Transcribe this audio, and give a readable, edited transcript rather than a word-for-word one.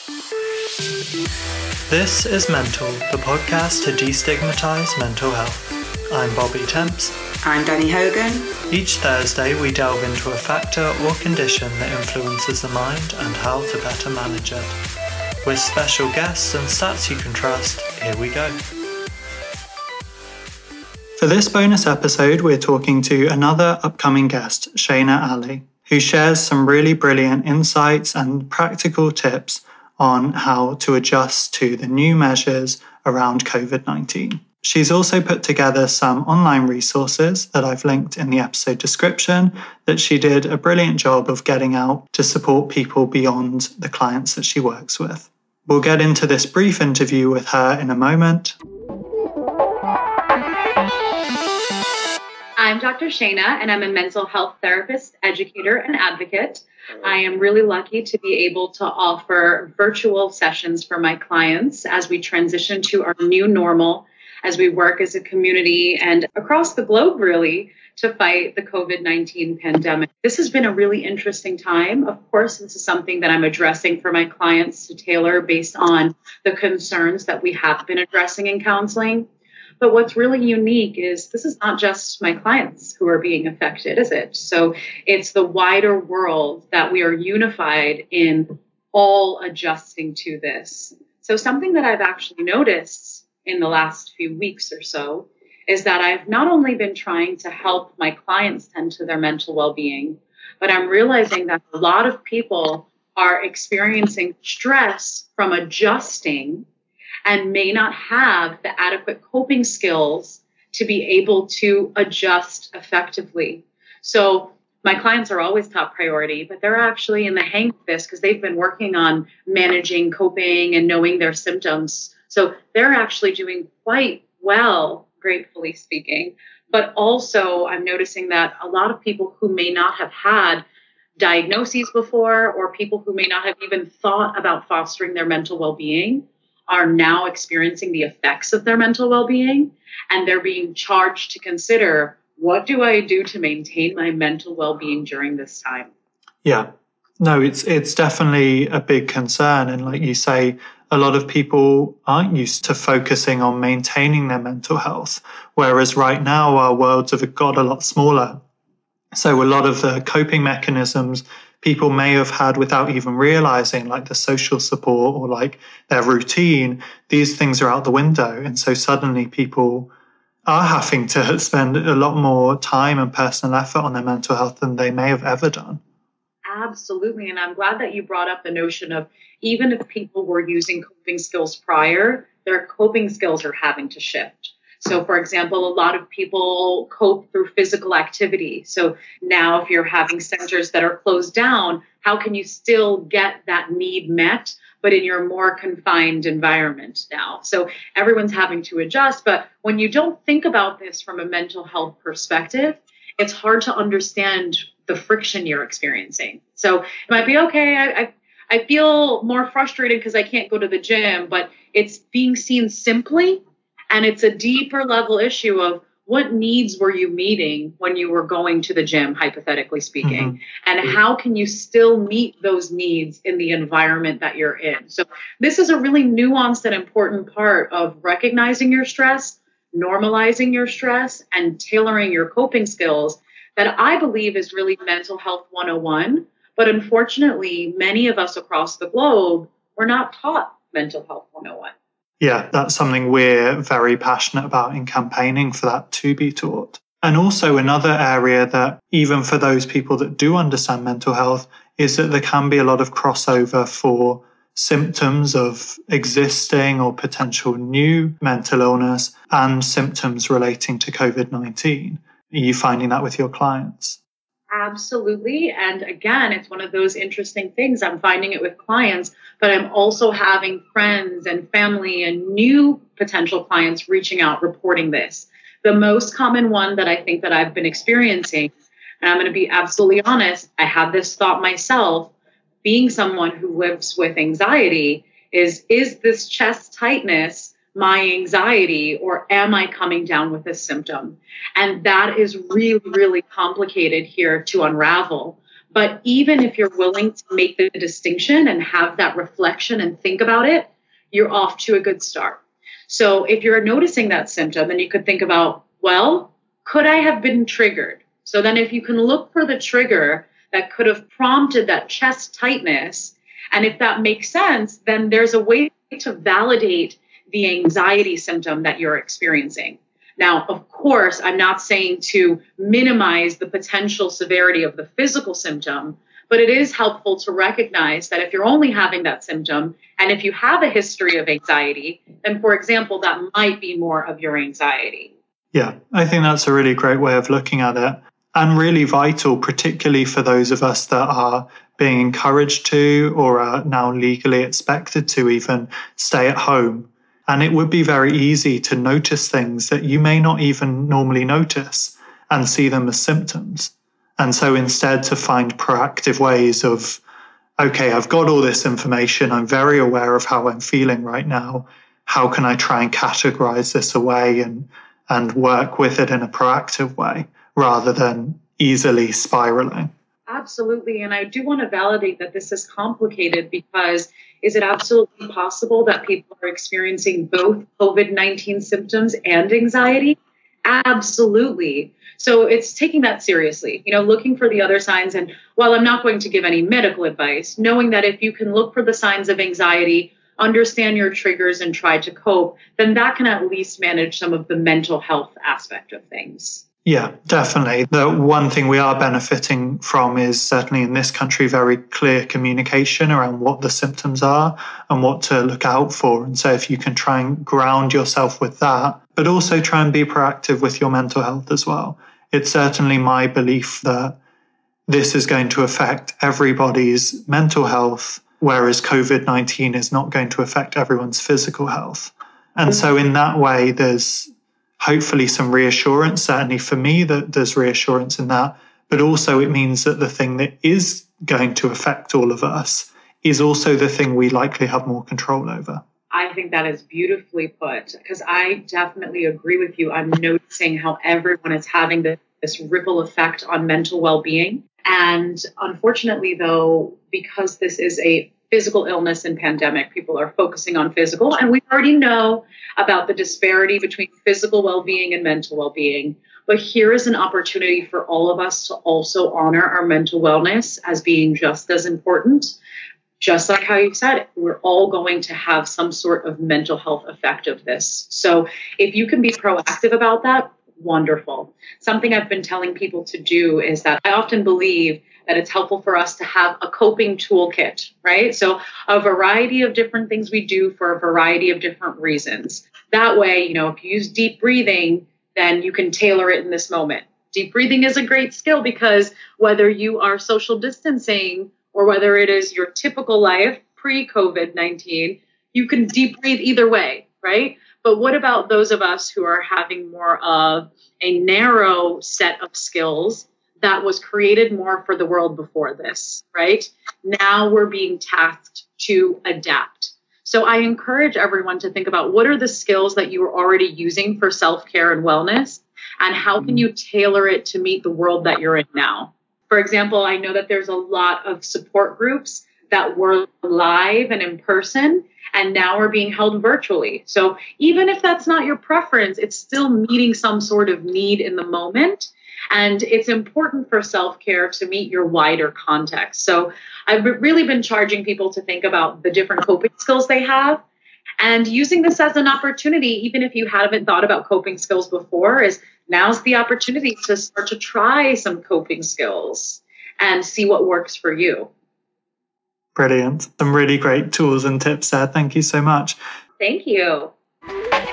This is Mental, the podcast to destigmatize mental health. I'm Bobby Temps. I'm Danny Hogan. Each Thursday we delve into a factor or condition that influences the mind and how to better manage it. With special guests and stats you can trust, here we go. For this bonus episode, we're talking to another upcoming guest, Shayna Ali, who shares some really brilliant insights and practical tips on how to adjust to the new measures around COVID-19. She's also put together some online resources that I've linked in the episode description that she did a brilliant job of getting out to support people beyond the clients that she works with. We'll get into this brief interview with her in a moment. I'm Dr. Shayna, and I'm a mental health therapist, educator, and advocate. I am really lucky to be able to offer virtual sessions for my clients as we transition to our new normal, as we work as a community and across the globe, really, to fight the COVID-19 pandemic. This has been a really interesting time. Of course, this is something that I'm addressing for my clients to tailor based on the concerns that we have been addressing in counseling. But what's really unique is this is not just my clients who are being affected, is it? So it's the wider world that we are unified in all adjusting to this. So something that I've actually noticed in the last few weeks or so is that I've not only been trying to help my clients tend to their mental well-being, but I'm realizing that a lot of people are experiencing stress from adjusting and may not have the adequate coping skills to be able to adjust effectively. So my clients are always top priority, but they're actually in the hang of this because they've been working on managing coping and knowing their symptoms. So they're actually doing quite well, gratefully speaking. But also I'm noticing that a lot of people who may not have had diagnoses before, or people who may not have even thought about fostering their mental well-being, are now experiencing the effects of their mental well-being, and they're being charged to consider, what do I do to maintain my mental well-being during this time? Yeah, no, it's definitely a big concern. And like you say, a lot of people aren't used to focusing on maintaining their mental health, whereas right now our worlds have got a lot smaller. So a lot of the coping mechanisms people may have had without even realizing, like the social support or like their routine, these things are out the window. And so suddenly people are having to spend a lot more time and personal effort on their mental health than they may have ever done. Absolutely. And I'm glad that you brought up the notion of even if people were using coping skills prior, their coping skills are having to shift. So, for example, a lot of people cope through physical activity. So now if you're having centers that are closed down, how can you still get that need met, but in your more confined environment now? So everyone's having to adjust. But when you don't think about this from a mental health perspective, it's hard to understand the friction you're experiencing. So it might be, okay, I feel more frustrated because I can't go to the gym, but it's being seen simply. And it's a deeper level issue of what needs were you meeting when you were going to the gym, hypothetically speaking, and how can you still meet those needs in the environment that you're in? So this is a really nuanced and important part of recognizing your stress, normalizing your stress, and tailoring your coping skills that I believe is really mental health 101. But unfortunately, many of us across the globe were not taught mental health 101. Yeah, that's something we're very passionate about in campaigning for that to be taught. And also another area that even for those people that do understand mental health is that there can be a lot of crossover for symptoms of existing or potential new mental illness and symptoms relating to COVID-19. Are you finding that with your clients? Absolutely. And again, it's one of those interesting things. I'm finding it with clients, but I'm also having friends and family and new potential clients reaching out, reporting this. The most common one that I think that I've been experiencing, and I'm going to be absolutely honest, I have this thought myself, being someone who lives with anxiety, is this chest tightness my anxiety, or am I coming down with a symptom? And that is really, really complicated here to unravel. But even if you're willing to make the distinction and have that reflection and think about it, you're off to a good start. So if you're noticing that symptom, then you could think about, well, could I have been triggered? So then if you can look for the trigger that could have prompted that chest tightness, and if that makes sense, then there's a way to validate the anxiety symptom that you're experiencing. Now, of course, I'm not saying to minimize the potential severity of the physical symptom, but it is helpful to recognize that if you're only having that symptom, and if you have a history of anxiety, then, for example, that might be more of your anxiety. Yeah, I think that's a really great way of looking at it, and really vital, particularly for those of us that are being encouraged to, or are now legally expected to even, stay at home. And it would be very easy to notice things that you may not even normally notice and see them as symptoms. And so instead to find proactive ways of, okay, I've got all this information, I'm very aware of how I'm feeling right now. How can I try and categorize this away and work with it in a proactive way rather than easily spiraling? Absolutely. And I do want to validate that this is complicated, because is it absolutely possible that people are experiencing both COVID-19 symptoms and anxiety? Absolutely. So it's taking that seriously, looking for the other signs. And while I'm not going to give any medical advice, knowing that if you can look for the signs of anxiety, understand your triggers and try to cope, then that can at least manage some of the mental health aspect of things. Yeah, definitely. The one thing we are benefiting from is certainly in this country very clear communication around what the symptoms are and what to look out for. And so if you can try and ground yourself with that, but also try and be proactive with your mental health as well. It's certainly my belief that this is going to affect everybody's mental health, whereas COVID-19 is not going to affect everyone's physical health. And so in that way, there's hopefully some reassurance, certainly for me, that there's reassurance in that. But also it means that the thing that is going to affect all of us is also the thing we likely have more control over. I think that is beautifully put, because I definitely agree with you. I'm noticing how everyone is having this ripple effect on mental well-being. And unfortunately, though, because this is a physical illness and pandemic, people are focusing on physical. And we already know about the disparity between physical well-being and mental well-being. But here is an opportunity for all of us to also honor our mental wellness as being just as important. Just like how you said, we're all going to have some sort of mental health effect of this. So if you can be proactive about that, wonderful. Something I've been telling people to do is that I often believe that it's helpful for us to have a coping toolkit, right? So a variety of different things we do for a variety of different reasons. That way, if you use deep breathing, then you can tailor it in this moment. Deep breathing is a great skill, because whether you are social distancing or whether it is your typical life pre-COVID-19, you can deep breathe either way, right? But what about those of us who are having more of a narrow set of skills that was created more for the world before this, right? Now we're being tasked to adapt. So I encourage everyone to think about what are the skills that you are already using for self-care and wellness, and how can you tailor it to meet the world that you're in now? For example, I know that there's a lot of support groups that were live and in person, and now are being held virtually. So even if that's not your preference, it's still meeting some sort of need in the moment. And it's important for self-care to meet your wider context. So I've really been charging people to think about the different coping skills they have, and using this as an opportunity, even if you haven't thought about coping skills before, is now's the opportunity to start to try some coping skills and see what works for you. Brilliant. Some really great tools and tips there. Thank you so much. Thank you.